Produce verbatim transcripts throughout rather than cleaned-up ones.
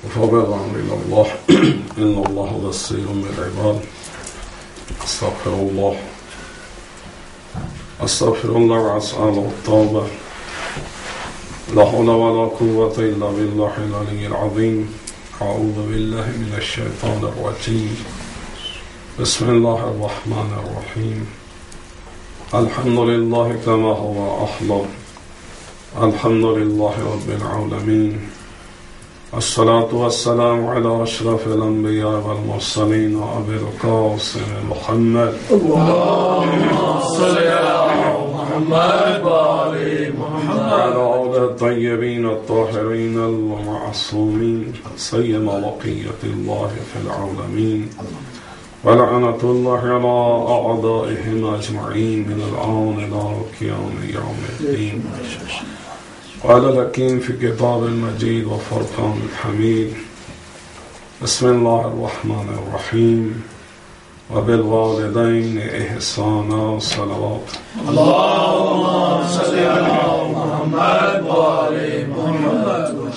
فبعضهم إلى الله إن الله بصير بالعباد. أستغفر الله أستغفر الله وأسأله التوبة. لا حول ولا قوة إلا بالله العلي العظيم. أعوذ بالله من الشيطان الرجيم. بسم الله الرحمن الرحيم. الحمد لله كما هو أحلى. الحمد لله رب العالمين. الصلاة والسلام على أشرف الأنبياء والمرسلين أبي القاسم محمد. اللهم صل على محمد وآل محمد وعلى آل الطيبين الطاهرين المعصومين سيما بقية الله في العالمين. ولعنة الله على أعدائهم أجمعين من الآن إلى قيام يوم الدين. قال الحكيم في كتاب المجيد وفرقان الحميد. بسم الله الرحمن الرحيم. وبالوالدين إحسانا صلوات. اللهم صل على محمد وآل محمد.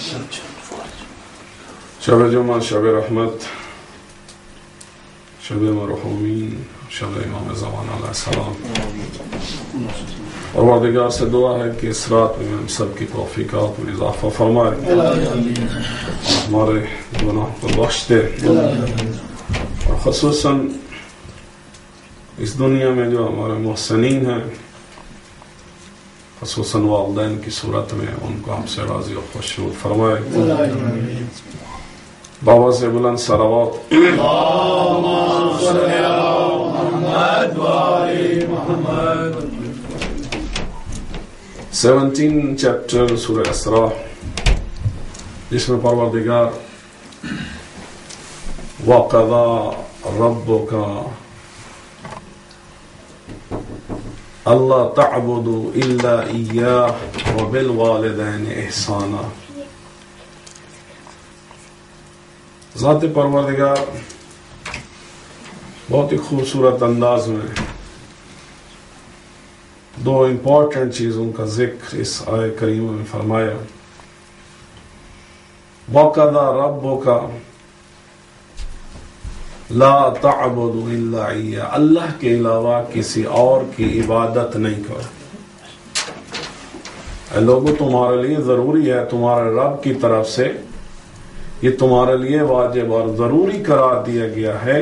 شب جمعہ، شب رحمت، شب مرحومین، شب امام زمان علیہ السلام. اور پروردگار سے دعا ہے کہ اس رات میں ہم سب کی توفیقات میں اضافہ فرمائے، ہمارے گناہ کو بخش دے، اور خصوصاً اس دنیا میں جو ہمارے محسنین ہیں، خصوصاً والدین کی صورت میں، ان کو ہم سے راضی و خوشنود فرمائے. بابا سے بلند صلوات. اللهم صل على محمد وآل محمد. سیونٹین چیپٹر سورہ اسراء، جس میں پروردگار وَقَضَىٰ رَبُّكَ أَلَّا تَعْبُدُوا إِلَّا إِيَّاهُ وَبِالْوَالِدَيْنِ إِحْسَانًا. ذات پروردگار بہت ہی خوبصورت انداز میں دو امپورٹنٹ چیزوں کا ذکر اس آیہ کریمہ میں فرمایا. وَقَضَىٰ رَبُّكَ لَا تَعْبُدُوا إِلَّا إِيَّاهُ، اللہ کے علاوہ کسی اور کی عبادت نہیں کرو. اے لوگو، تمہارے لیے ضروری ہے، تمہارے رب کی طرف سے یہ تمہارے لیے واجب اور ضروری قرار دیا گیا ہے.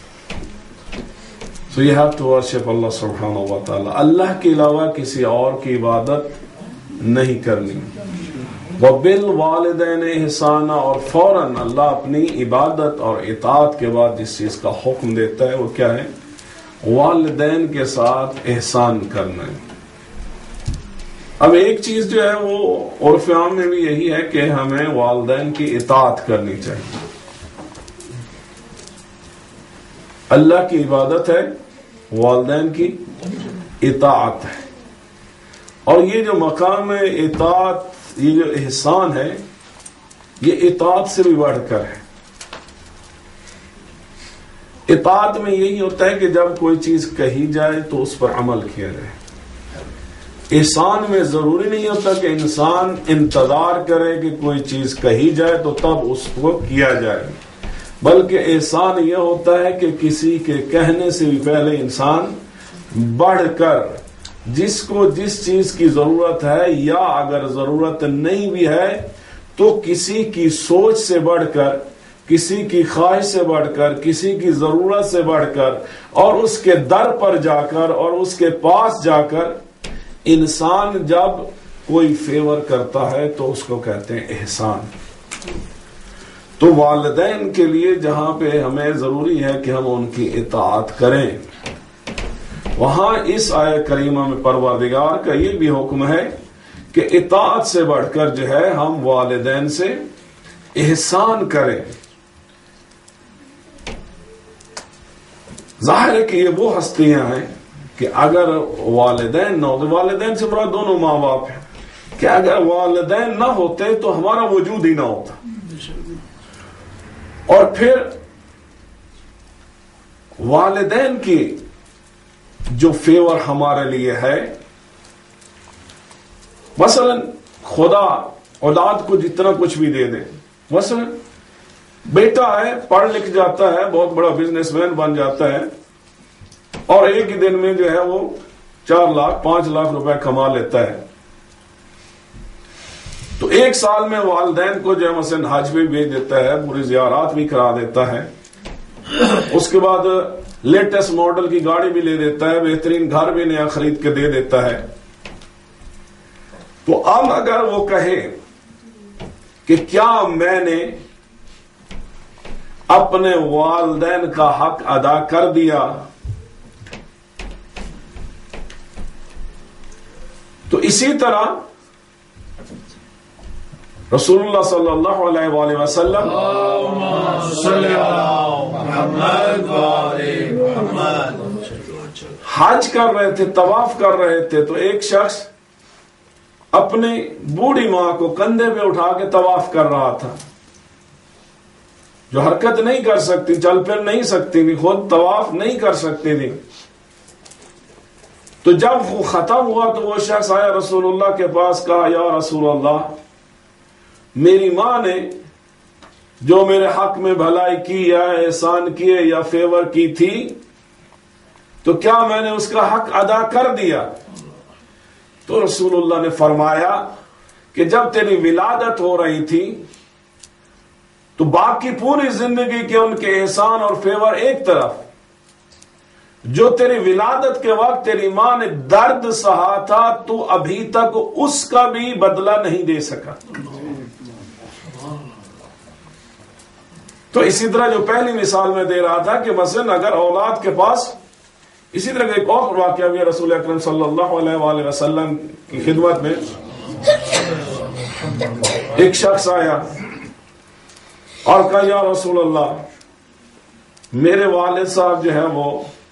So you have to worship Allah subhanahu wa ta'ala. اللہ کے علاوہ کسی اور کی عبادت نہیں کرنی. وَبِالْوَالِدَيْنِ إِحْسَانًا، اور فوراً اللہ اپنی عبادت اور اطاعت کے بعد جس چیز کا حکم دیتا ہے وہ کیا ہے؟ والدین کے ساتھ احسان کرنا ہے. اب ایک چیز جو ہے وہ عرف عام میں بھی یہی ہے کہ ہمیں والدین کی اطاعت کرنی چاہیے. اللہ کی عبادت ہے، والدین کی اطاعت ہے. اور یہ جو مقام اطاعت، یہ جو احسان ہے، یہ اطاعت سے بھی بڑھ کر ہے. اطاعت میں یہی ہوتا ہے کہ جب کوئی چیز کہی جائے تو اس پر عمل کیا جائے. احسان میں ضروری نہیں ہوتا کہ انسان انتظار کرے کہ کوئی چیز کہی جائے تو تب اس کو کیا جائے، بلکہ احسان یہ ہوتا ہے کہ کسی کے کہنے سے بھی پہلے انسان بڑھ کر جس کو جس چیز کی ضرورت ہے، یا اگر ضرورت نہیں بھی ہے تو کسی کی سوچ سے بڑھ کر، کسی کی خواہش سے بڑھ کر، کسی کی ضرورت سے بڑھ کر، اور اس کے در پر جا کر اور اس کے پاس جا کر انسان جب کوئی فیور کرتا ہے تو اس کو کہتے ہیں احسان. تو والدین کے لیے جہاں پہ ہمیں ضروری ہے کہ ہم ان کی اطاعت کریں، وہاں اس آیہ کریمہ میں پروردگار کا یہ بھی حکم ہے کہ اطاعت سے بڑھ کر جو ہے ہم والدین سے احسان کریں. ظاہر ہے کہ یہ وہ ہستیاں ہیں کہ اگر والدین نہ ہوتے، والدین سے مراد دونوں ماں باپ ہیں، کہ اگر والدین نہ ہوتے تو ہمارا وجود ہی نہ ہوتا. اور پھر والدین کی جو فیور ہمارے لیے ہے، مثلا خدا اولاد کو جتنا کچھ بھی دے دے، مثلا بیٹا ہے، پڑھ لکھ جاتا ہے، بہت بڑا بزنس مین بن جاتا ہے، اور ایک ہی دن میں جو ہے وہ چار لاکھ پانچ لاکھ روپے کما لیتا ہے. تو ایک سال میں والدین کو جو ہے مثلا حج بھی بھیج دیتا ہے، پوری زیارات بھی کرا دیتا ہے، اس کے بعد لیٹسٹ ماڈل کی گاڑی بھی لے دیتا ہے، بہترین گھر بھی نیا خرید کے دے دیتا ہے. تو اب اگر وہ کہے کہ کیا میں نے اپنے والدین کا حق ادا کر دیا، تو اسی طرح رسول اللہ صلی اللہ علیہ وآلہ وسلم حج کر رہے تھے، طواف کر رہے تھے، تو ایک شخص اپنی بوڑھی ماں کو کندھے پہ اٹھا کے طواف کر رہا تھا، جو حرکت نہیں کر سکتی، چل پھر نہیں سکتی تھی، خود طواف نہیں کر سکتی تھی. تو جب وہ ختم ہوا تو وہ شخص آیا رسول اللہ کے پاس، کہا یا رسول اللہ، میری ماں نے جو میرے حق میں بھلائی کی یا احسان کیے یا فیور کی تھی، تو کیا میں نے اس کا حق ادا کر دیا؟ تو رسول اللہ نے فرمایا کہ جب تیری ولادت ہو رہی تھی تو باقی پوری زندگی کے ان کے احسان اور فیور ایک طرف، جو تیری ولادت کے وقت تیری ماں نے درد سہا تھا تو ابھی تک اس کا بھی بدلہ نہیں دے سکا. تو اسی طرح جو پہلی مثال میں دے رہا تھا کہ مثلا اگر اولاد کے پاس، اسی طرح ایک اور واقعہ بھی رسول اکرم صلی اللہ علیہ وآلہ وسلم کی خدمت میں ایک شخص آیا اور کہا یا رسول اللہ، میرے والد صاحب جو ہے وہ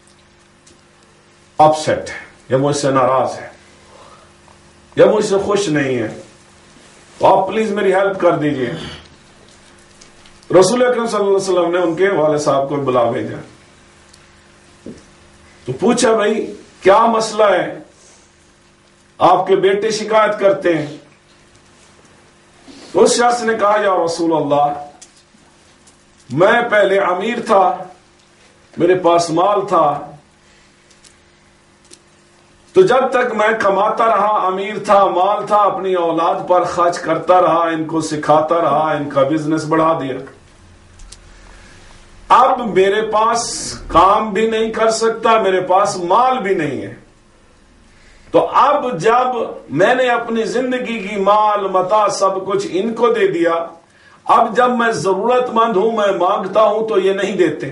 اپسیٹ ہے، یا مجھ سے ناراض ہے، یا مجھ سے خوش نہیں ہے، تو آپ پلیز میری ہیلپ کر دیجئے. رسول اکرم صلی اللہ علیہ وسلم نے ان کے والد صاحب کو بلا بھیجا، تو پوچھا بھائی کیا مسئلہ ہے، آپ کے بیٹے شکایت کرتے ہیں. اس شخص نے کہا یا رسول اللہ، میں پہلے امیر تھا، میرے پاس مال تھا، تو جب تک میں کماتا رہا، امیر تھا، مال تھا، اپنی اولاد پر خرچ کرتا رہا، ان کو سکھاتا رہا، ان کا بزنس بڑھا دیا. اب میرے پاس کام بھی نہیں کر سکتا، میرے پاس مال بھی نہیں ہے، تو اب جب میں نے اپنی زندگی کی مال متاع سب کچھ ان کو دے دیا، اب جب میں ضرورت مند ہوں، میں مانگتا ہوں تو یہ نہیں دیتے.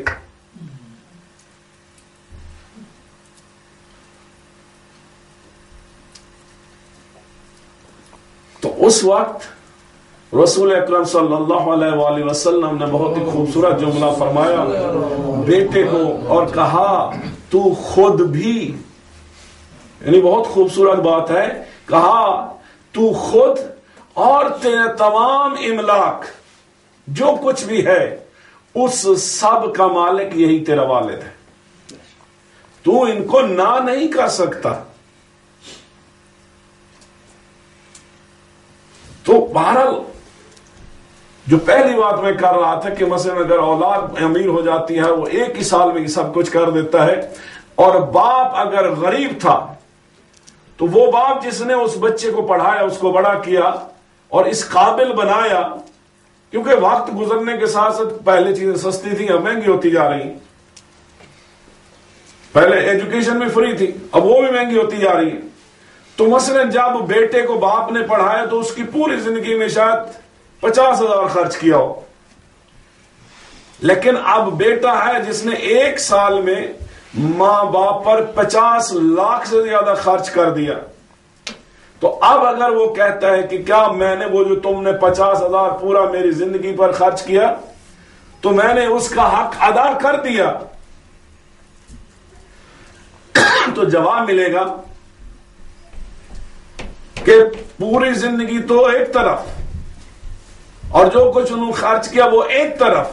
تو اس وقت رسول اکرم صلی اللہ علیہ وآلہ وسلم نے بہت ہی خوبصورت جملہ فرمایا بیٹے کو، اور کہا تو خود بھی، یعنی بہت خوبصورت بات ہے، کہا تو خود اور تیرے تمام املاک جو کچھ بھی ہے اس سب کا مالک یہی تیرا والد ہے، تو ان کو نہ نہیں کر سکتا. تو بہرحال جو پہلی بات میں کر رہا تھا کہ مثلا اگر اولاد امیر ہو جاتی ہے، وہ ایک ہی سال میں سب کچھ کر دیتا ہے، اور باپ اگر غریب تھا تو وہ باپ جس نے اس بچے کو پڑھایا، اس کو بڑا کیا اور اس قابل بنایا، کیونکہ وقت گزرنے کے ساتھ ساتھ پہلے چیزیں سستی تھیں، اب مہنگی ہوتی جا رہی ہیں. پہلے ایجوکیشن بھی فری تھی، اب وہ بھی مہنگی ہوتی جا رہی ہے. تو مثلا جب بیٹے کو باپ نے پڑھایا تو اس کی پوری زندگی میں شاید پچاس ہزار خرچ کیا ہو، لیکن اب بیٹا ہے جس نے ایک سال میں ماں باپ پر پچاس لاکھ سے زیادہ خرچ کر دیا. تو اب اگر وہ کہتا ہے کہ کیا میں نے وہ جو تم نے پچاس ہزار پورا میری زندگی پر خرچ کیا تو میں نے اس کا حق ادا کر دیا، تو جواب ملے گا کہ پوری زندگی تو ایک طرف اور جو کچھ انہوں خرچ کیا وہ ایک طرف،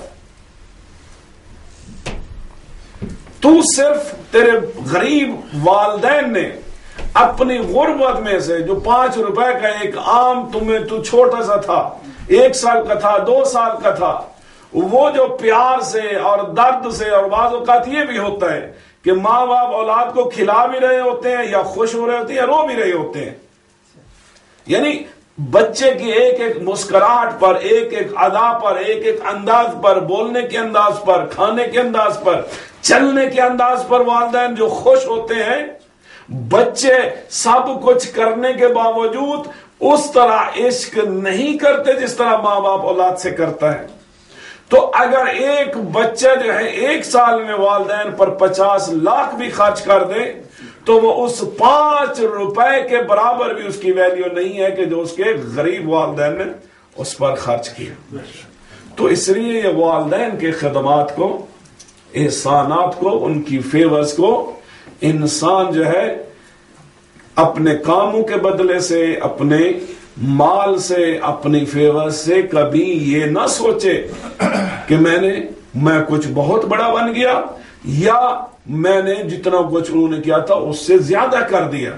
تو صرف تیرے غریب والدین نے اپنی غربت میں سے جو پانچ روپے کا ایک عام تمہیں تو چھوٹا سا تھا، ایک سال کا تھا، دو سال کا تھا، وہ جو پیار سے اور درد سے، اور بعض اوقات یہ بھی ہوتا ہے کہ ماں باپ اولاد کو کھلا بھی رہے ہوتے ہیں یا خوش ہو رہے ہوتے ہیں یا رو بھی رہے ہوتے ہیں، یعنی بچے کی ایک ایک مسکراہٹ پر، ایک ایک ادا پر، ایک ایک انداز پر، بولنے کے انداز پر، کھانے کے انداز پر، چلنے کے انداز پر والدین جو خوش ہوتے ہیں، بچے سب کچھ کرنے کے باوجود اس طرح عشق نہیں کرتے جس طرح ماں باپ اولاد سے کرتا ہے۔ تو اگر ایک بچہ جو ہے ایک سال میں والدین پر پچاس لاکھ بھی خرچ کر دے تو وہ اس پانچ روپے کے برابر بھی اس کی ویلیو نہیں ہے کہ جو اس کے غریب والدین نے اس پر خرچ کیا۔ تو اس لیے یہ والدین کے خدمات کو، احسانات کو، ان کی فیورز کو انسان جو ہے اپنے کاموں کے بدلے سے، اپنے مال سے، اپنی فیور سے کبھی یہ نہ سوچے کہ میں نے میں کچھ بہت بڑا بن گیا یا میں نے جتنا کچھ انہوں نے کیا تھا اس سے زیادہ کر دیا۔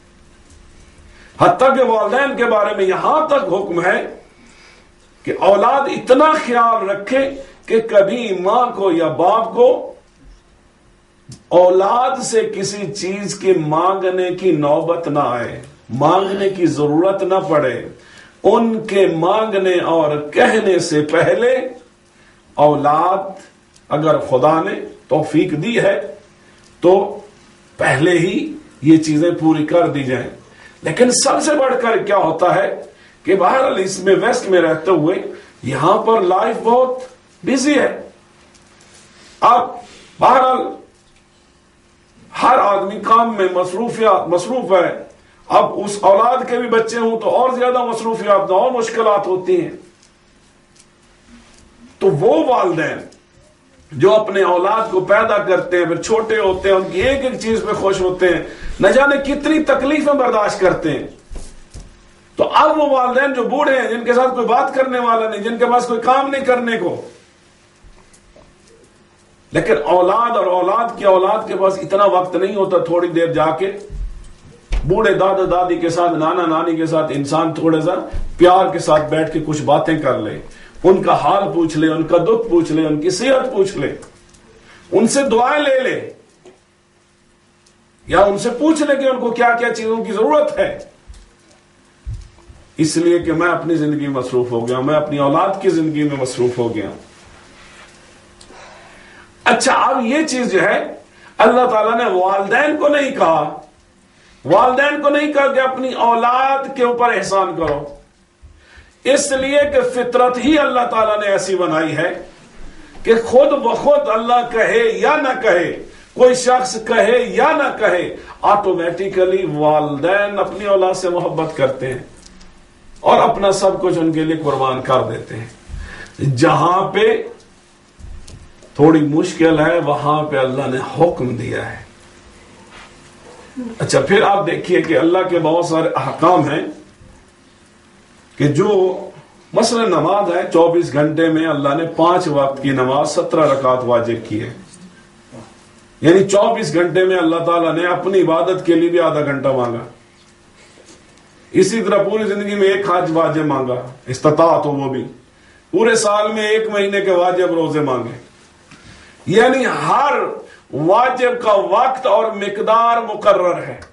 حتیٰ کہ والدین کے بارے میں یہاں تک حکم ہے کہ اولاد اتنا خیال رکھے کہ کبھی ماں کو یا باپ کو اولاد سے کسی چیز کی مانگنے کی نوبت نہ آئے، مانگنے کی ضرورت نہ پڑے۔ ان کے مانگنے اور کہنے سے پہلے اولاد اگر خدا نے توفیق دی ہے تو پہلے ہی یہ چیزیں پوری کر دی جائیں۔ لیکن سب سے بڑھ کر کیا ہوتا ہے کہ بہرحال اس میں ویسٹ میں رہتے ہوئے یہاں پر لائف بہت بزی ہے۔ اب بہرحال ہر آدمی کام میں مصروفیات مصروف ہے، اب اس اولاد کے بھی بچے ہوں تو اور زیادہ مصروفیات اور مشکلات ہوتی ہیں۔ تو وہ والدین جو اپنے اولاد کو پیدا کرتے ہیں، پھر چھوٹے ہوتے ہیں، ان کی ایک ایک چیز پہ خوش ہوتے ہیں، نہ جانے کتنی تکلیفیں برداشت کرتے ہیں، تو اب وہ والدین جو بوڑھے ہیں، جن کے ساتھ کوئی بات کرنے والا نہیں، جن کے پاس کوئی کام نہیں کرنے کو، لیکن اولاد اور اولاد کی اولاد کے پاس اتنا وقت نہیں ہوتا تھوڑی دیر جا کے بوڑھے دادا دادی کے ساتھ، نانا نانی کے ساتھ انسان تھوڑے سا پیار کے ساتھ بیٹھ کے کچھ باتیں کر لے، ان کا حال پوچھ لے، ان کا دکھ پوچھ لے، ان کی صحت پوچھ لے، ان سے دعائیں لے لے، یا ان سے پوچھ لے کہ ان کو کیا کیا چیزوں کی ضرورت ہے۔ اس لیے کہ میں اپنی زندگی میں مصروف ہو گیا، میں اپنی اولاد کی زندگی میں مصروف ہو گیا۔ اچھا، اب یہ چیز جو ہے اللہ تعالیٰ نے والدین کو نہیں کہا، والدین کو نہیں کہا کہ اپنی اولاد کے اوپر احسان کرو، اس لیے کہ فطرت ہی اللہ تعالیٰ نے ایسی بنائی ہے کہ خود بخود اللہ کہے یا نہ کہے، کوئی شخص کہے یا نہ کہے، آٹومیٹیکلی والدین اپنی اولاد سے محبت کرتے ہیں اور اپنا سب کچھ ان کے لیے قربان کر دیتے ہیں۔ جہاں پہ تھوڑی مشکل ہے وہاں پہ اللہ نے حکم دیا ہے۔ اچھا، پھر آپ دیکھیے کہ اللہ کے بہت سارے احکام ہیں کہ جو مثلا نماز ہے، چوبیس گھنٹے میں اللہ نے پانچ وقت کی نماز سترہ رکعت واجب کی ہے، یعنی چوبیس گھنٹے میں اللہ تعالیٰ نے اپنی عبادت کے لیے بھی آدھا گھنٹہ مانگا۔ اسی طرح پوری زندگی میں ایک حج واجب مانگا، استطاعت ہو وہ بھی، پورے سال میں ایک مہینے کے واجب روزے مانگے، یعنی ہر واجب کا وقت اور مقدار مقرر ہے۔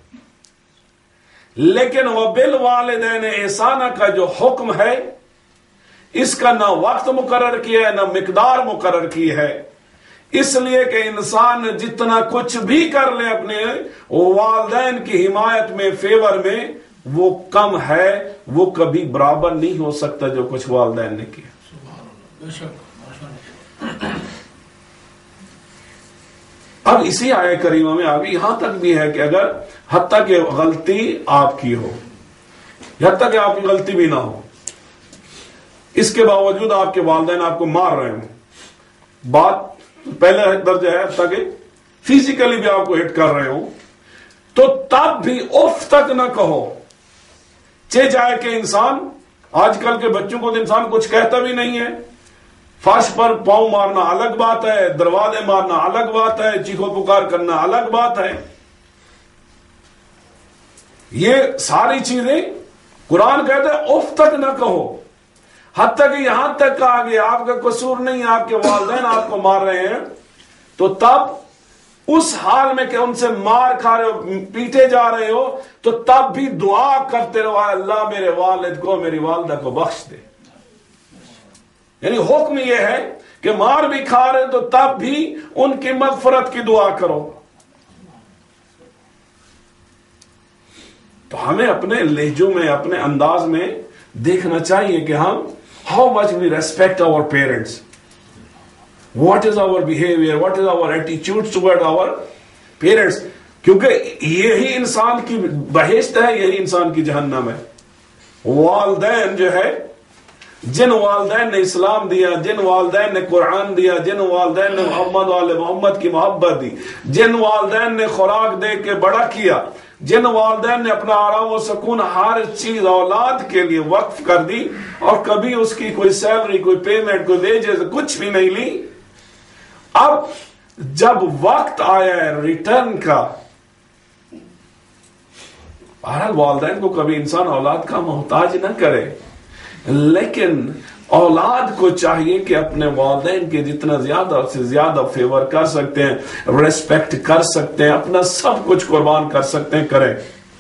لیکن وَبِالْوَالِدَيْنِ احسانًا کا جو حکم ہے اس کا نہ وقت مقرر کیا ہے نہ مقدار مقرر کی ہے، اس لیے کہ انسان جتنا کچھ بھی کر لے اپنے والدین کی حمایت میں، فیور میں، وہ کم ہے، وہ کبھی برابر نہیں ہو سکتا جو کچھ والدین نے کیا۔ اب اسی آیہ کریمہ میں آگے یہاں تک بھی ہے کہ اگر حتیٰ کہ غلطی آپ کی ہو، حتیٰ کہ آپ کی غلطی بھی نہ ہو، اس کے باوجود آپ کے والدین آپ کو مار رہے ہوں، بات پہلے درجہ ہے حتیٰ کہ فزیکلی بھی آپ کو ہٹ کر رہے ہوں، تو تب بھی اف تک نہ کہو، چہ جائے کہ انسان، آج کل کے بچوں کو تو انسان کچھ کہتا بھی نہیں ہے، فرش پر پاؤں مارنا الگ بات ہے، دروازے مارنا الگ بات ہے، چیخو پکار کرنا الگ بات ہے، یہ ساری چیزیں قرآن کہتا ہے اف تک نہ کہو، حتیٰ کہ یہاں تک کہا گیا آپ کا قصور نہیں، آپ کے والدین آپ کو مار رہے ہیں، تو تب اس حال میں کہ ان سے مار کھا رہے ہو، پیٹے جا رہے ہو، تو تب بھی دعا کرتے رہو اللہ میرے والد کو میری والدہ کو بخش دے. یعنی حکم یہ ہے کہ مار بھی کھا رہے تو تب بھی ان کی مغفرت کی دعا کرو. تو ہمیں اپنے لہجوں میں اپنے انداز میں دیکھنا چاہیے کہ ہم how much we respect our parents, what is our behavior, what is our attitude toward our parents. کیونکہ یہی انسان کی بہشت ہے، یہی انسان کی جہنم ہے. والدین جو ہے، جن والدین نے اسلام دیا، جن والدین نے قرآن دیا، جن والدین نے محمد وال محمد کی محبت دی، جن والدین نے خوراک دے کے بڑا کیا، جن والدین نے اپنا آرام و سکون ہر چیز اولاد کے لیے وقف کر دی اور کبھی اس کی کوئی سیلری، کوئی پیمنٹ، کوئی ویجز کچھ بھی نہیں لی، اب جب وقت آیا ہے ریٹرن کا، بہرحال والدین کو کبھی انسان اولاد کا محتاج نہ کرے، لیکن اولاد کو چاہیے کہ اپنے والدین کے جتنا زیادہ سے زیادہ فیور کر سکتے ہیں، ریسپیکٹ کر سکتے ہیں، اپنا سب کچھ قربان کر سکتے ہیں، کریں.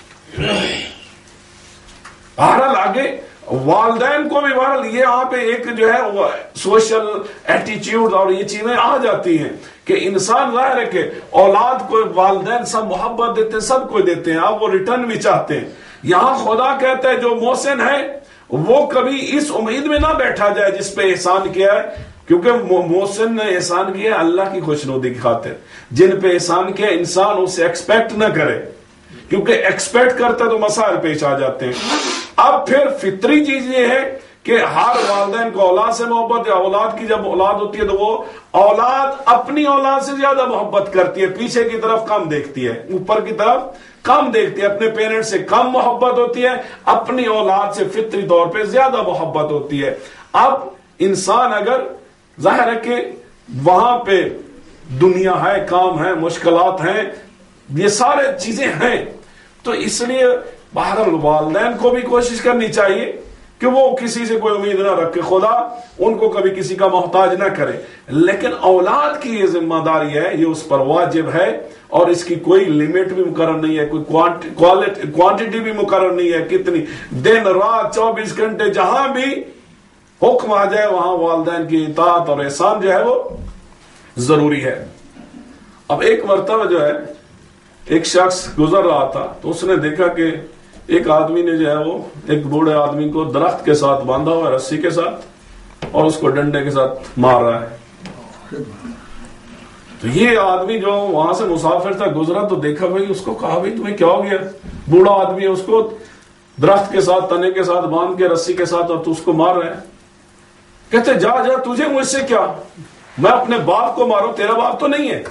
بہرحال آگے والدین کو بھی بہرحال یہ یہاں پہ ایک جو ہے سوشل ایٹیچیوڈ اور یہ چیزیں آ جاتی ہیں کہ انسان ظاہر ہے کہ اولاد کو والدین سب محبت دیتے ہیں، سب کو دیتے ہیں، اب وہ ریٹرن بھی چاہتے ہیں. یہاں خدا کہتا ہے جو محسن ہے وہ کبھی اس امید میں نہ بیٹھا جائے جس پہ احسان کیا ہے، کیونکہ محسن نے احسان کیا ہے اللہ کی خوشنودی کی خاطر. جن پہ احسان کیا انسان اسے ایکسپیکٹ نہ کرے، کیونکہ ایکسپیکٹ کرتا تو مسائل پیش آ جاتے ہیں. اب پھر فطری چیز یہ ہے کہ ہر والدین کو اولاد سے محبت ہے. اولاد کی جب اولاد ہوتی ہے تو وہ اولاد اپنی اولاد سے زیادہ محبت کرتی ہے، پیچھے کی طرف کم دیکھتی ہے، اوپر کی طرف کم دیکھتی ہے، اپنے پیرنٹ سے کم محبت ہوتی ہے، اپنی اولاد سے فطری طور پہ زیادہ محبت ہوتی ہے. اب انسان اگر ظاہر ہے کہ وہاں پہ دنیا ہے، کام ہے، مشکلات ہیں، یہ سارے چیزیں ہیں، تو اس لیے بہرحال والدین کو بھی کوشش کرنی چاہیے کہ وہ کسی سے کوئی امید نہ رکھے، خدا ان کو کبھی کسی کا محتاج نہ کرے. لیکن اولاد کی یہ ذمہ داری ہے، یہ اس پر واجب ہے، اور اس کی کوئی لیمٹ بھی مقرر نہیں ہے، کوئی کوانٹٹی بھی مقرر نہیں ہے، کتنی دن رات چوبیس گھنٹے جہاں بھی حکم آ جائے وہاں والدین کی اطاعت اور احسان جو ہے وہ ضروری ہے. اب ایک مرتبہ جو ہے ایک شخص گزر رہا تھا تو اس نے دیکھا کہ ایک آدمی نے جو ہے وہ ایک بوڑھے آدمی کو درخت کے ساتھ باندھا ہوا ہے، رسی کے ساتھ، اور اس کو ڈنڈے کے ساتھ مار رہا ہے. تو یہ آدمی جو وہاں سے مسافر تھا گزرا تو دیکھا، بھائی اس کو کہا بھائی تمہیں کیا ہو گیا، بوڑھا آدمی ہے، اس کو درخت کے ساتھ تنے کے ساتھ باندھ کے رسی کے ساتھ اور تو اس کو مار رہے ہیں. کہتے جا جا تجھے مجھ سے کیا، میں اپنے باپ کو ماروں، تیرا باپ تو نہیں ہے.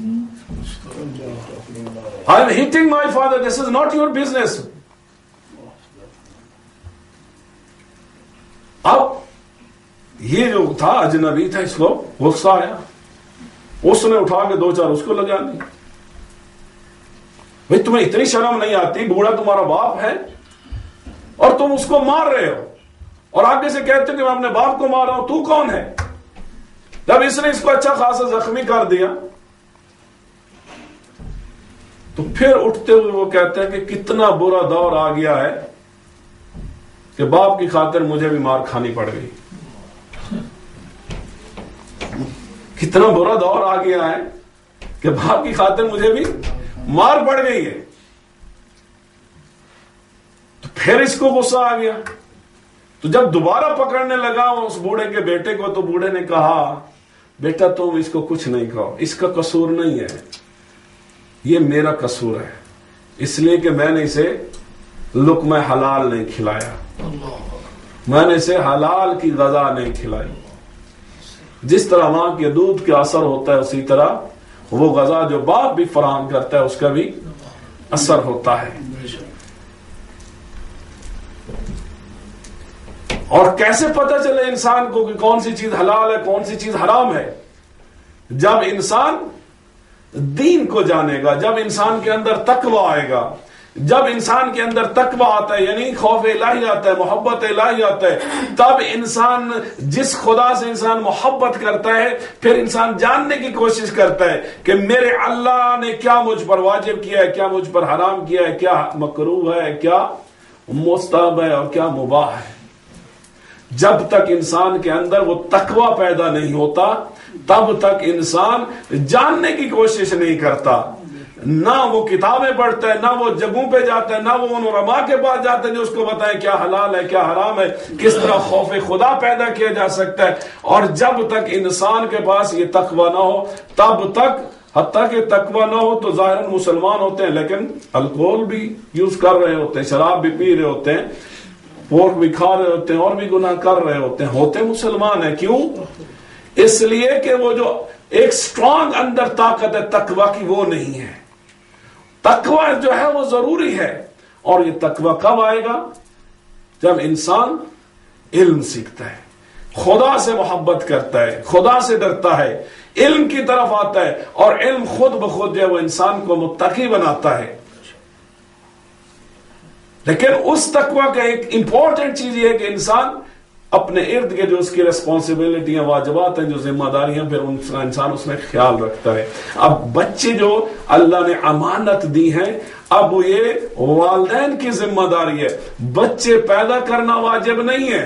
I am hitting my father, this is not your business. اب یہ جو تھا اجنبی تھا، اس کو غصہ آیا، اس نے اٹھا کے دو چار اس کو لگا دی. بھئی تمہیں اتنی شرم نہیں آتی، بوڑھا تمہارا باپ ہے اور تم اس کو مار رہے ہو، اور آگے سے کہتے ہو کہ میں اپنے باپ کو مار رہا ہوں، تو کون ہے؟ جب اس نے اس کو اچھا خاصا زخمی کر دیا تو پھر اٹھتے ہوئے وہ کہتے ہیں کہ کتنا برا دور آ گیا ہے کہ باپ کی خاطر مجھے بھی مار کھانی پڑ گئی. کتنا برا دور آ گیا ہے کہ باپ کی خاطر مجھے بھی مار پڑ گئی ہے. تو پھر اس کو غصہ آ گیا. تو جب دوبارہ پکڑنے لگا اس بوڑھے کے بیٹے کو تو بوڑھے نے کہا بیٹا تم اس کو کچھ نہیں کہو، اس کا قصور نہیں ہے، یہ میرا قصور ہے، اس لیے کہ میں نے اسے لقمہ حلال نہیں کھلایا، میں نے اسے حلال کی غذا نہیں کھلائی. جس طرح ماں کے دودھ کا اثر ہوتا ہے اسی طرح وہ غذا جو باپ بھی فراہم کرتا ہے اس کا بھی اثر ہوتا ہے. اور کیسے پتہ چلے انسان کو کہ کون سی چیز حلال ہے کون سی چیز حرام ہے؟ جب انسان دین کو جانے گا، جب انسان کے اندر تقوی آئے گا، جب انسان کے اندر تقوی آتا ہے یعنی خوف الہی آتا ہے، محبت الہی آتا ہے، تب انسان جس خدا سے انسان محبت کرتا ہے پھر انسان جاننے کی کوشش کرتا ہے کہ میرے اللہ نے کیا مجھ پر واجب کیا ہے، کیا مجھ پر حرام کیا ہے، کیا مکروہ ہے، کیا مستحب ہے اور کیا مباح ہے۔ جب تک انسان کے اندر وہ تقوی پیدا نہیں ہوتا تب تک انسان جاننے کی کوشش نہیں کرتا، نہ وہ کتابیں پڑھتا ہے، نہ وہ جگہوں پہ جاتا ہے، نہ وہ ان علماء کے پاس جاتا ہے جو اس کو بتائیں کیا حلال ہے کیا حرام ہے، کس طرح خوف خدا پیدا کیا جا سکتا ہے۔ اور جب تک انسان کے پاس یہ تقوی نہ ہو تب تک، حتیٰ کہ تقوی نہ ہو تو ظاہراً مسلمان ہوتے ہیں لیکن الکوہل بھی یوز کر رہے ہوتے ہیں، شراب بھی پی رہے ہوتے ہیں، پورک بھی کھا رہے ہوتے ہیں اور بھی گناہ کر رہے ہوتے ہیں، ہوتے مسلمان ہیں۔ کیوں؟ اس لیے کہ وہ جو ایک سٹرونگ اندر طاقت ہے تقوی کی وہ نہیں ہے۔ تقوی جو ہے وہ ضروری ہے، اور یہ تقوی کب آئے گا؟ جب انسان علم سیکھتا ہے، خدا سے محبت کرتا ہے، خدا سے ڈرتا ہے، علم کی طرف آتا ہے، اور علم خود بخود جو ہے وہ انسان کو متقی بناتا ہے۔ لیکن اس تقوی کا ایک امپورٹنٹ چیز یہ ہے کہ انسان اپنے ارد گرد جو اس کی ریسپانسبلٹی ہیں، واجبات ہیں، جو ذمہ داریاں، پھر ان کا انسان اس میں خیال رکھتا ہے۔ اب بچے جو اللہ نے امانت دی ہیں، اب یہ والدین کی ذمہ داری ہے۔ بچے پیدا کرنا واجب نہیں ہے،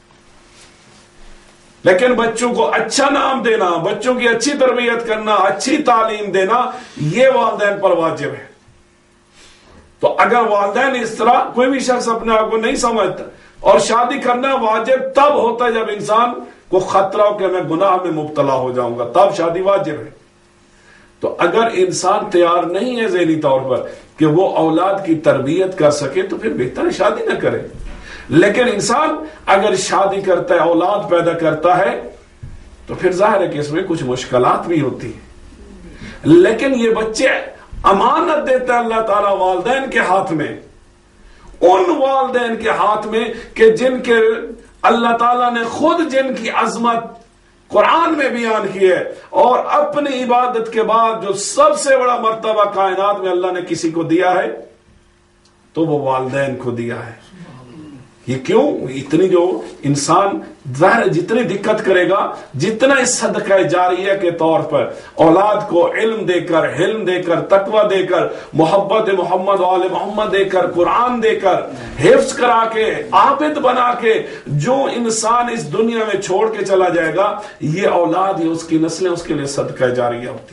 لیکن بچوں کو اچھا نام دینا، بچوں کی اچھی تربیت کرنا، اچھی تعلیم دینا، یہ والدین پر واجب ہے۔ تو اگر والدین اس طرح، کوئی بھی شخص اپنے آپ کو نہیں سمجھتا، اور شادی کرنا واجب تب ہوتا ہے جب انسان کو خطرہ ہو کہ میں گناہ میں مبتلا ہو جاؤں گا، تب شادی واجب ہے۔ تو اگر انسان تیار نہیں ہے ذہنی طور پر کہ وہ اولاد کی تربیت کر سکے تو پھر بہتر ہے شادی نہ کرے۔ لیکن انسان اگر شادی کرتا ہے، اولاد پیدا کرتا ہے، تو پھر ظاہر ہے کہ اس میں کچھ مشکلات بھی ہوتی ہیں، لیکن یہ بچے امانت دیتا ہے اللہ تعالیٰ والدین کے ہاتھ میں، ان والدین کے ہاتھ میں کہ جن کے اللہ تعالیٰ نے خود جن کی عظمت قرآن میں بیان کی ہے، اور اپنی عبادت کے بعد جو سب سے بڑا مرتبہ کائنات میں اللہ نے کسی کو دیا ہے تو وہ والدین کو دیا ہے۔ یہ کیوں؟ اتنی جو انسان ظاہر جتنی دقت کرے گا، جتنا اس صدقہ جاریہ کے طور پر اولاد کو علم دے کر، حلم دے کر، تقوی دے کر، محبت محمد و آل محمد دے کر، قرآن دے کر، حفظ کرا کے، عابد بنا کے جو انسان اس دنیا میں چھوڑ کے چلا جائے گا، یہ اولاد، یہ اس کی نسلیں اس کے لیے صدقہ جاریہ ہوتی۔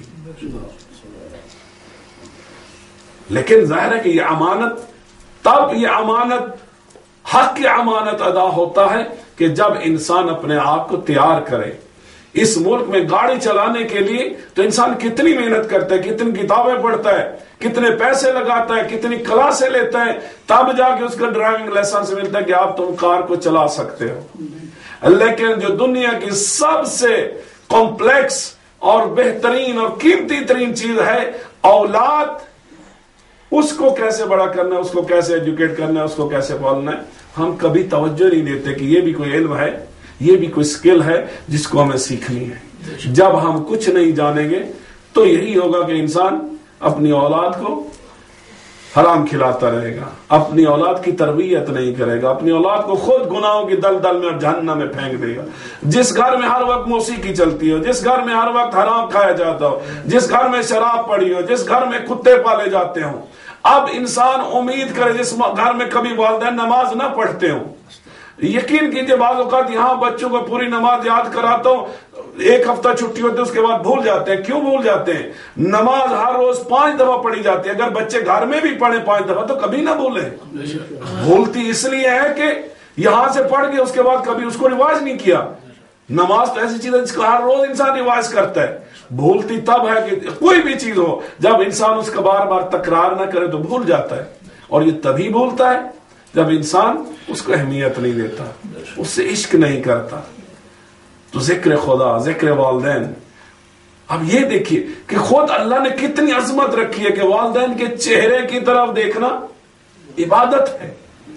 لیکن ظاہر ہے کہ یہ امانت، تب یہ امانت، حق کی امانت ادا ہوتا ہے کہ جب انسان اپنے آپ کو تیار کرے۔ اس ملک میں گاڑی چلانے کے لیے تو انسان کتنی محنت کرتا ہے، کتنی کتابیں پڑھتا ہے، کتنے پیسے لگاتا ہے، کتنی کلاسیں لیتا ہے، تب جا کے اس کا ڈرائیونگ لائسنس ملتا ہے کہ آپ تم کار کو چلا سکتے ہو۔ لیکن جو دنیا کی سب سے کمپلیکس اور بہترین اور قیمتی ترین چیز ہے اولاد، اس کو کیسے بڑا کرنا ہے، اس کو کیسے ایجوکیٹ کرنا ہے، اس کو کیسے پالنا ہے، ہم کبھی توجہ نہیں دیتے کہ یہ بھی کوئی علم ہے، یہ بھی کوئی سکل ہے جس کو ہمیں سیکھنی ہے۔ جب ہم کچھ نہیں جانیں گے تو یہی ہوگا کہ انسان اپنی اولاد کو حرام کھلاتا رہے گا، اپنی اولاد کی تربیت نہیں کرے گا، اپنی اولاد کو خود گناہوں کی دل دل میں اور جہنم میں پھینک دے گا۔ جس گھر میں ہر وقت موسیقی چلتی ہو، جس گھر میں ہر وقت حرام کھایا جاتا ہو، جس گھر میں شراب پڑی ہو، جس گھر میں کتے پالے جاتے ہوں، اب انسان امید کرے جس گھر میں کبھی والدین نماز نہ پڑھتے ہوں، یقین کیجئے بعض اوقات یہاں بچوں کو پوری نماز یاد کراتا ہوں، ایک ہفتہ چھٹی ہوتی ہے اس کے بعد بھول جاتے ہیں۔ کیوں بھول جاتے ہیں؟ نماز ہر روز پانچ دفعہ پڑھی جاتی ہے، اگر بچے گھر میں بھی پڑھیں پانچ دفعہ تو کبھی نہ بھولیں۔ بھولتی اس لیے ہے کہ یہاں سے پڑھ کے اس کے بعد کبھی اس کو رواج نہیں کیا۔ نماز تو ایسی چیز ہے جس کو ہر روز انسان رواج کرتا ہے۔ بھولتی تب ہے کہ کوئی بھی چیز ہو، جب انسان اس کا بار بار تکرار نہ کرے تو بھول جاتا ہے، اور یہ تبھی بھولتا ہے جب انسان اس کو اہمیت نہیں دیتا، اس سے عشق نہیں کرتا۔ تو ذکر خدا، ذکر والدین، اب یہ دیکھیے کہ خود اللہ نے کتنی عظمت رکھی ہے کہ والدین کے چہرے کی طرف دیکھنا عبادت ہے۔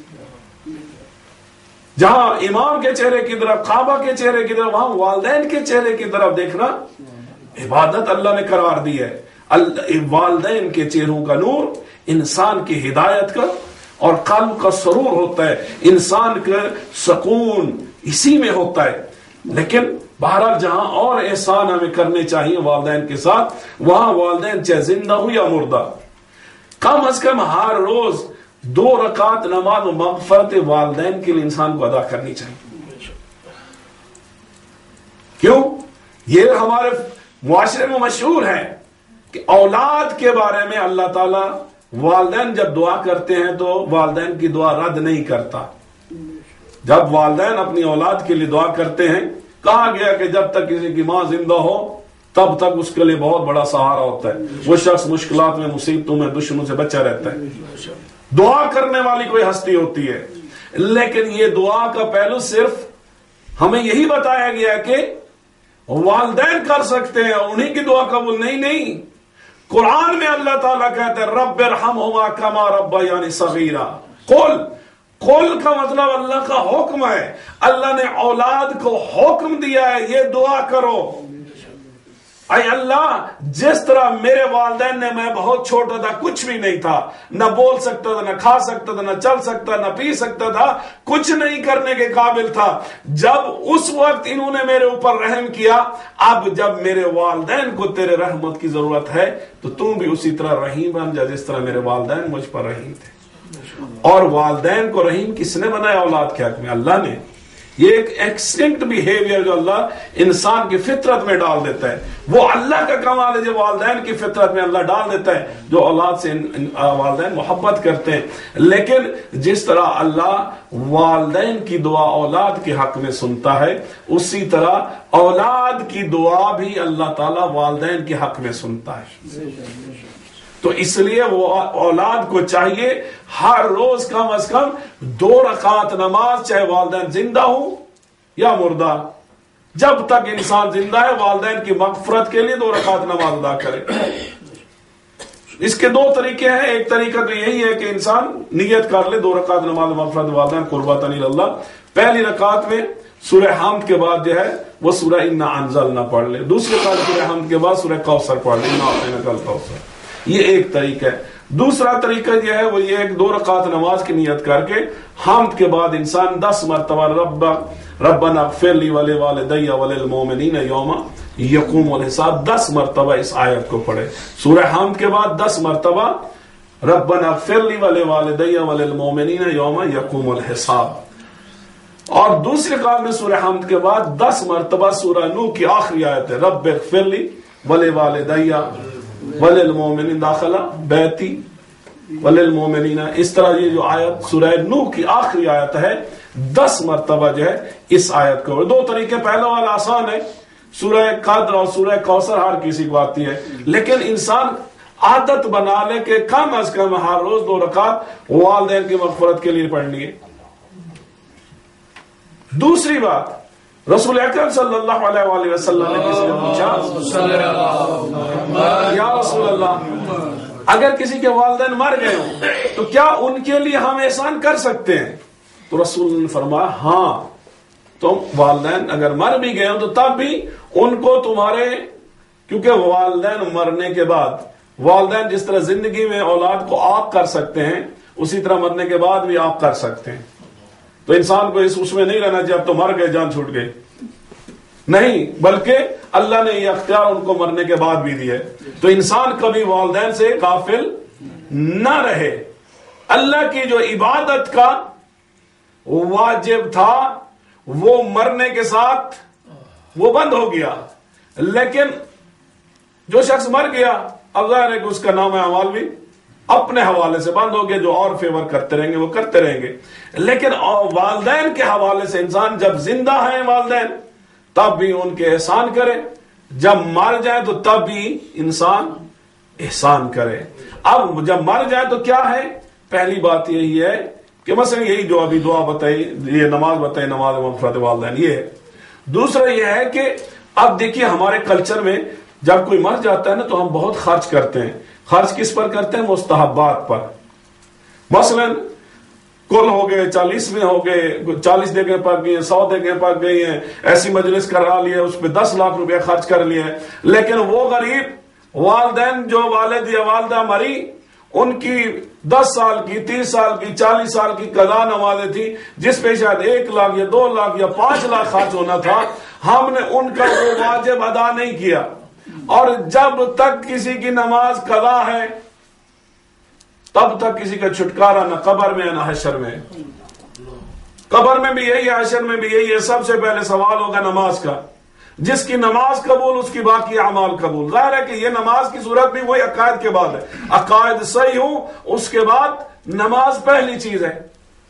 جہاں امام کے چہرے کی طرف، کعبہ کے چہرے کی طرف، وہاں والدین کے چہرے کی طرف دیکھنا عبادت اللہ نے قرار دی ہے۔ والدین کے چہروں کا نور انسان کی ہدایت کا اور قلب کا سرور ہوتا ہے، انسان کا سکون اسی میں ہوتا ہے. لیکن بہرحال جہاں اور احسان ہمیں کرنے چاہیے والدین کے ساتھ، وہاں والدین چاہے زندہ ہو یا مردہ، کم از کم ہر روز دو رکعت نماز و مغفرت والدین کے لیے انسان کو ادا کرنی چاہیے. کیوں؟ یہ ہمارے معاشرے میں مشہور ہے کہ اولاد کے بارے میں اللہ تعالیٰ والدین جب دعا کرتے ہیں تو والدین کی دعا رد نہیں کرتا. جب والدین اپنی اولاد کے لیے دعا کرتے ہیں، کہا گیا کہ جب تک کسی کی ماں زندہ ہو تب تک اس کے لیے بہت بڑا سہارا ہوتا ہے، وہ شخص مشکلات میں، مصیبتوں میں، دشمنوں سے بچا رہتا ہے. دعا کرنے والی کوئی ہستی ہوتی ہے، لیکن یہ دعا کا پہلو صرف ہمیں یہی بتایا گیا کہ والدین کر سکتے ہیں، انہیں کی دعا قبول نہیں. نہیں، قرآن میں اللہ تعالیٰ کہتے ہیں رب ارحمہما کما ربیانی صغیرا. قل قل کا مطلب اللہ کا حکم ہے، اللہ نے اولاد کو حکم دیا ہے یہ دعا کرو، اے اللہ جس طرح میرے والدین نے، میں بہت چھوٹا تھا، کچھ بھی نہیں تھا، نہ بول سکتا تھا، نہ کھا سکتا تھا، نہ چل سکتا، نہ پی سکتا تھا، کچھ نہیں کرنے کے قابل تھا، جب اس وقت انہوں نے میرے اوپر رحم کیا، اب جب میرے والدین کو تیرے رحمت کی ضرورت ہے تو تم بھی اسی طرح رحیم بن جا جس طرح میرے والدین مجھ پر رحیم تھے. اور والدین کو رحیم کس نے بنایا اولاد کے حق میں؟ اللہ نے. یہ ایک ایکسٹنکٹ بیہیویئر جو اللہ انسان کی فطرت میں ڈال دیتا ہے، وہ اللہ کا کمال ہے جو والدین کی فطرت میں اللہ ڈال دیتا ہے، جو اولاد سے والدین محبت کرتے ہیں. لیکن جس طرح اللہ والدین کی دعا اولاد کے حق میں سنتا ہے، اسی طرح اولاد کی دعا بھی اللہ تعالیٰ والدین کے حق میں سنتا ہے. تو اس لیے وہ اولاد کو چاہیے ہر روز کم از کم دو رکعت نماز، چاہے والدین زندہ ہوں یا مردہ، جب تک انسان زندہ ہے والدین کی مغفرت کے لیے دو رکعت نماز ادا کرے. اس کے دو طریقے ہیں. ایک طریقہ تو یہی ہے کہ انسان نیت کر لے دو رکعت نماز مغفرت والدین قربۃ اللہ. پہلی رکعت میں سورہ حمد کے بعد جو ہے وہ سورہ انا انزلنا پڑھ لے، دوسری رکعت سورہ حمد کے بعد سورہ کوثر پڑھ لے، انا اعطیناک الکوثر. یہ ایک طریقہ ہے. دوسرا طریقہ یہ ہے وہ یہ ایک دو رکعت نماز کی نیت کر کے حمد کے بعد انسان دس مرتبہ رب ربنا اغفر لی ولوالدی وللمؤمنین یوم یقوم الحساب دس مرتبہ اس آیت کو پڑھے. سورہ حمد کے بعد دس مرتبہ ربنا اغفر لی ولوالدی وللمؤمنین یوم یقوم الحساب. اور دوسری رکعت میں سورہ حمد کے بعد دس مرتبہ سورہ نوح کی آخری آیت ہے رب اغفر لی ولوالدی وللمؤمنین داخلہ بیتی وللمؤمنین. اس طرح یہ جو آیت سورہ نوح کی آخری آیت ہے دس مرتبہ جو ہے اس آیت کو. دو طریقے، پہلا والا آسان ہے، سورہ قدر اور سورہ کوثر ہر کسی کو آتی ہے، لیکن انسان عادت بنا لے کہ کم از کم ہر روز دو رکعت والدین کی مغفرت کے لیے پڑھنی ہے. دوسری بات، رسول اکرم صلی اللہ علیہ وآلہ وسلم نے کسی نے پوچھا یا رسول اللہ اگر کسی کے والدین مر گئے ہوں تو کیا ان کے لیے ہم احسان کر سکتے ہیں؟ تو رسول نے فرمایا ہاں، تم والدین اگر مر بھی گئے ہوں تو تب بھی ان کو تمہارے، کیونکہ والدین مرنے کے بعد، والدین جس طرح زندگی میں اولاد کو آپ کر سکتے ہیں اسی طرح مرنے کے بعد بھی آپ کر سکتے ہیں. تو انسان کو اس اس میں نہیں رہنا چاہیے اب تو مر گئے جان چھوٹ گئی، نہیں، بلکہ اللہ نے یہ اختیار ان کو مرنے کے بعد بھی دیا ہے. تو انسان کبھی والدین سے غافل نہ رہے. اللہ کی جو عبادت کا واجب تھا وہ مرنے کے ساتھ وہ بند ہو گیا، لیکن جو شخص مر گیا اب ظاہر ہے کہ اس کا نام اعمال بھی اپنے حوالے سے بند ہو گیا، جو اور فیور کرتے رہیں گے وہ کرتے رہیں گے. لیکن والدین کے حوالے سے انسان جب زندہ ہیں والدین تب بھی ان کے احسان کرے، جب مر جائے تو تب بھی انسان احسان کرے. اب جب مر جائے تو کیا ہے؟ پہلی بات یہی ہے کہ مثلا یہی جو ابھی دعا بتائی، یہ نماز بتائی، نماز مغفرت والدین، یہ ہے. دوسرا یہ ہے کہ اب دیکھیے ہمارے کلچر میں جب کوئی مر جاتا ہے نا تو ہم بہت خرچ کرتے ہیں. خرچ کس پر کرتے ہیں؟ مستحبات پر. مثلا کل ہو گئے چالیس میں ہو گئے، چالیس دیگیں پک گئی ہیں، سو دیگیں پک گئی ہیں، ایسی مجلس کرا لی ہے، اس پہ دس لاکھ روپے خرچ کر لیے. لیکن وہ غریب والدین جو والد یا والدہ مری ان کی دس سال کی، تیس سال کی، چالیس سال کی قضا نمازیں تھی جس پہ شاید ایک لاکھ یا دو لاکھ یا پانچ لاکھ خرچ ہونا تھا، ہم نے ان کا وہ واجب ادا نہیں کیا. اور جب تک کسی کی نماز قضا ہے تب تک کسی کا چھٹکارا نہ قبر میں نہ حشر میں. قبر میں بھی یہی ہے، حشر میں بھی یہی ہے. سب سے پہلے سوال ہوگا نماز کا. جس کی نماز قبول اس کی باقی اعمال قبول. ظاہر ہے کہ یہ نماز کی صورت بھی وہی عقائد کے بعد ہے. عقائد صحیح ہوں اس کے بعد نماز پہلی چیز ہے.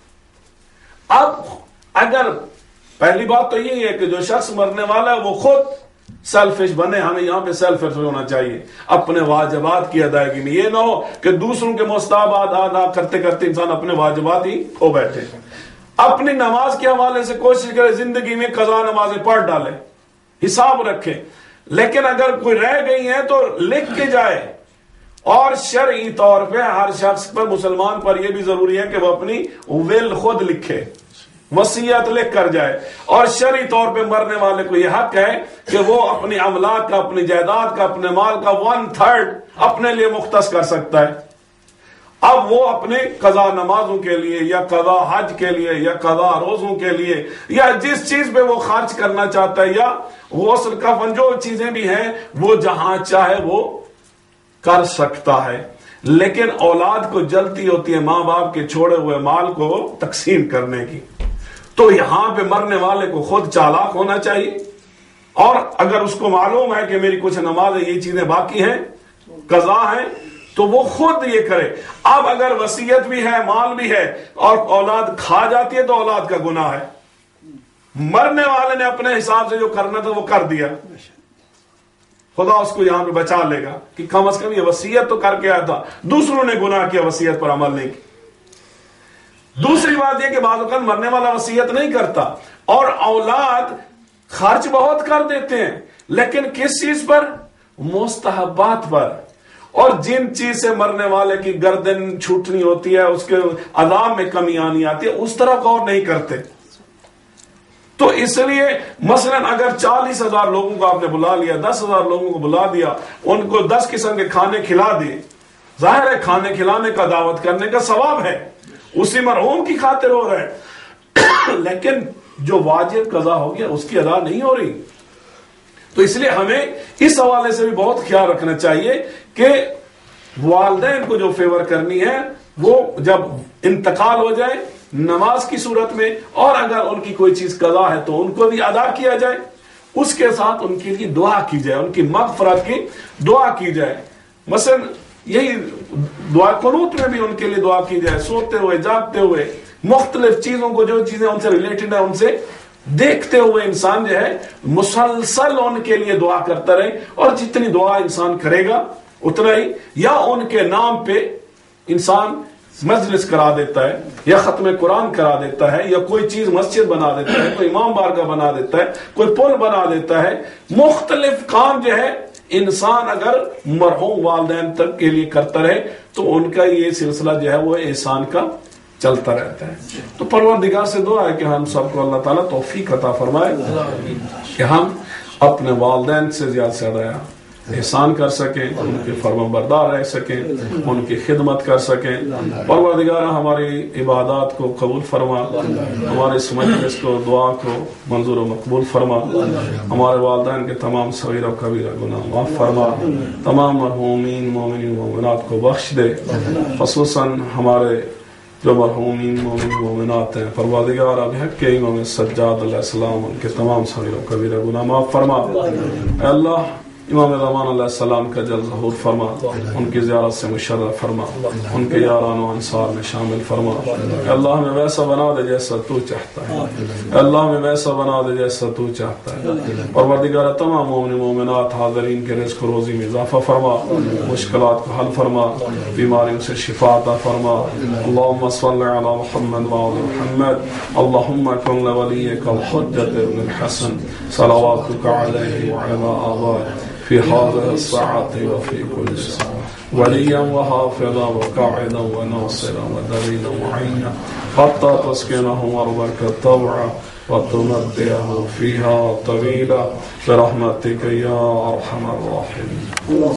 اب اگر پہلی بات تو یہی ہے کہ جو شخص مرنے والا ہے وہ خود سیلفش بنے. ہمیں یہاں پہ سیلفش ہونا چاہیے اپنے واجبات کی ادائیگی میں. یہ نہ ہو کہ دوسروں کے مستحبات ادا کرتے کرتے انسان اپنے واجبات ہی کھو بیٹھے. اپنی نماز کے حوالے سے کوشش کرے زندگی میں قضا نمازیں پڑھ ڈالے، حساب رکھے. لیکن اگر کوئی رہ گئی ہے تو لکھ کے جائے. اور شرعی طور پہ ہر شخص پر، مسلمان پر یہ بھی ضروری ہے کہ وہ اپنی ول خود لکھے، وصیت لکھ کر جائے. اور شرعی طور پہ مرنے والے کو یہ حق ہے کہ وہ اپنی املاک کا، اپنی جائیداد کا، اپنے مال کا ون تھرڈ اپنے لیے مختص کر سکتا ہے. اب وہ اپنے قضا نمازوں کے لیے یا قضا حج کے لیے یا قضا روزوں کے لیے یا جس چیز پہ وہ خرچ کرنا چاہتا ہے یا غسل کفن جو چیزیں بھی ہیں وہ جہاں چاہے وہ کر سکتا ہے. لیکن اولاد کو جلدی ہوتی ہے ماں باپ کے چھوڑے ہوئے مال کو تقسیم کرنے کی. تو یہاں پہ مرنے والے کو خود چالاک ہونا چاہیے. اور اگر اس کو معلوم ہے کہ میری کچھ نمازیں یہ چیزیں باقی ہیں، قضا ہیں، تو وہ خود یہ کرے. اب اگر وصیت بھی ہے، مال بھی ہے اور اولاد کھا جاتی ہے تو اولاد کا گناہ ہے. مرنے والے نے اپنے حساب سے جو کرنا تھا وہ کر دیا، خدا اس کو یہاں پہ بچا لے گا کہ کم از کم یہ وصیت تو کر کے آیا تھا. دوسروں نے گناہ کیا، وصیت پر عمل نہیں کی. دوسری بات یہ کہ بعض اوقات مرنے والا وصیت نہیں کرتا اور اولاد خرچ بہت کر دیتے ہیں، لیکن کس چیز پر؟ مستحبات پر. اور جن چیز سے مرنے والے کی گردن چھوٹنی ہوتی ہے، اس کے عذاب میں کمی آنی آتی ہے، اس طرح غور نہیں کرتے. تو اس لیے مثلا اگر چالیس ہزار لوگوں کو آپ نے بلا لیا، دس ہزار لوگوں کو بلا دیا، ان کو دس قسم کے کھانے کھلا دیے، ظاہر ہے کھانے کھلانے کا، دعوت کرنے کا ثواب ہے، اسی مرحوم کی خاطر ہو رہا ہے. لیکن جو واجب قضا ہو گیا اس کی ادا نہیں ہو رہی. تو اس لیے ہمیں اس حوالے سے بھی بہت خیال رکھنا چاہیے کہ والدین کو جو فیور کرنی ہے وہ جب انتقال ہو جائے نماز کی صورت میں، اور اگر ان کی کوئی چیز قضا ہے تو ان کو بھی ادا کیا جائے. اس کے ساتھ ان کے لیے دعا کی جائے، ان کی مغفرت کی دعا کی جائے. مثلا یہی دعا قنوت میں بھی ان کے لیے دعا کی جائے، سوتے ہوئے، جاگتے ہوئے، مختلف چیزوں کو جو چیزیں ان سے ریلیٹڈ ہیں ان سے دیکھتے ہوئے انسان جو ہے مسلسل ان کے لیے دعا کرتا رہے. اور جتنی دعا انسان کرے گا اتنا ہی، یا ان کے نام پہ انسان مجلس کرا دیتا ہے یا ختم قرآن کرا دیتا ہے یا کوئی چیز مسجد بنا دیتا ہے، کوئی امام بارگاہ بنا دیتا ہے، کوئی پل بنا دیتا ہے. مختلف کام جو ہے انسان اگر مرحوم والدین تک کے لیے کرتا رہے تو ان کا یہ سلسلہ جو ہے وہ احسان کا چلتا رہتا ہے. تو پروردگار سے دعا ہے کہ ہم سب کو اللہ تعالیٰ توفیق عطا فرمائے کہ ہم اپنے والدین سے زیادہ سے زیادہ احسان کر سکیں، ان کے فرما بردار رہ سکیں، ان کی خدمت کر سکیں. پروردگار ہماری عبادات کو قبول فرما، ہمارے اس مجلس کو، دعا کو منظور و مقبول فرما. ہمارے والدین کے تمام صغیر و کبیرہ گناہ معاف فرما. تمام مرحومین مومنین مومنات کو بخش دے، خصوصاً ہمارے جو مرحومین مومن مومنات ہیں. پروردگار اب حق کے امام سجاد علیہ السلام ان کے تمام صغیر و کبیرہ گناہ معاف فرما. اے اللہ امام رحمان علیہ السلام کا جل ظہور فرما، ان کی زیارت سے مشرف فرما، ان کے یاران و انصار میں شامل فرما. اے اللہ ہمیں ویسا بنا دے جیسا تو چاہتا ہے، اے اللہ ہمیں ویسا بنا دے جیسا تو چاہتا ہے. پروردگار تمام مومن مومنات حاضرین کے رزق و روزی میں اضافہ فرما، مشکلات کو حل فرما، بیماریوں سے شفا عطا فرما. اللہم صلی علی محمد وعلی محمد. اللہم کن لولیک الحجۃ ابن الحسن صلواتک علیہ وعلی آبائہ في هذه الساعة وفي كل ساعة وليا وحافظا وقاعدا وناصرا ودليلا معينا حتى تسكنه أرضك طوعا وتمتعه فيها طويلا برحمتك يا أرحم الراحمين.